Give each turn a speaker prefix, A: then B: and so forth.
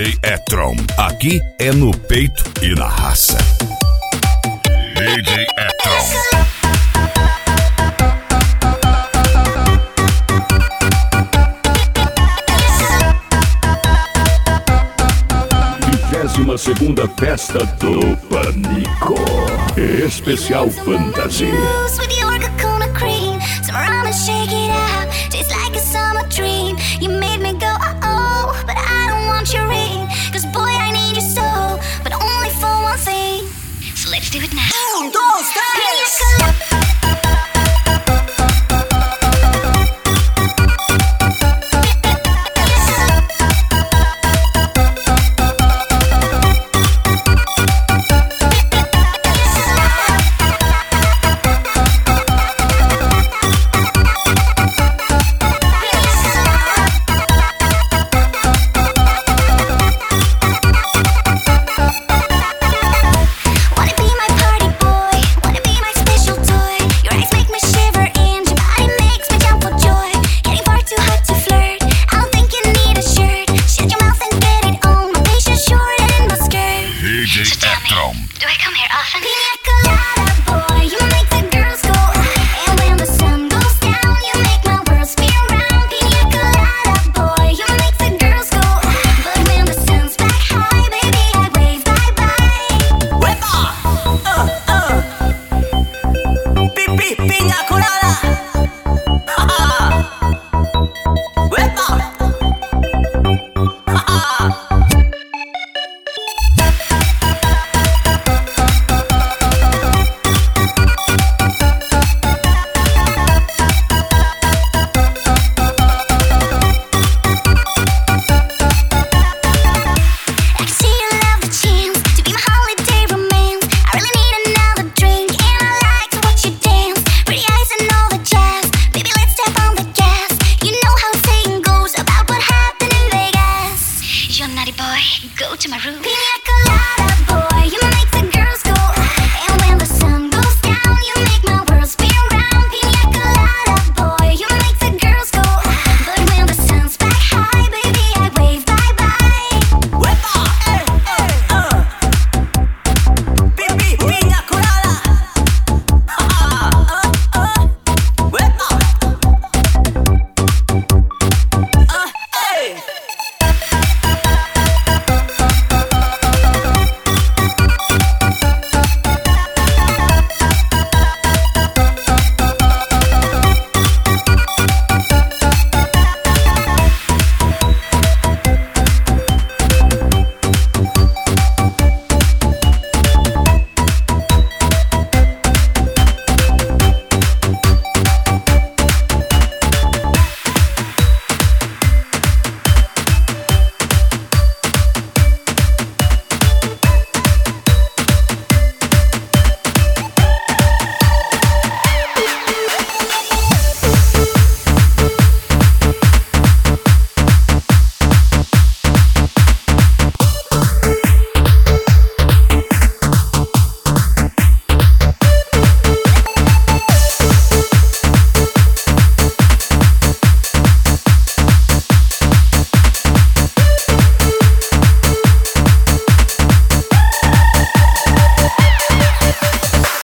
A: DJ Etron, aqui é no peito e na raça. DJ Etron. 22ª festa do Pânico, especial fantasia.
B: Let's do it now.
C: 1, 2, 3.
B: Do I come here often?
D: Boy, you make the girls go. And when the sun goes down, you make my world spin round. Pina colada, boy, you make the girls go. But when the sun's back high, baby, I wave bye-bye.
C: Pina colada.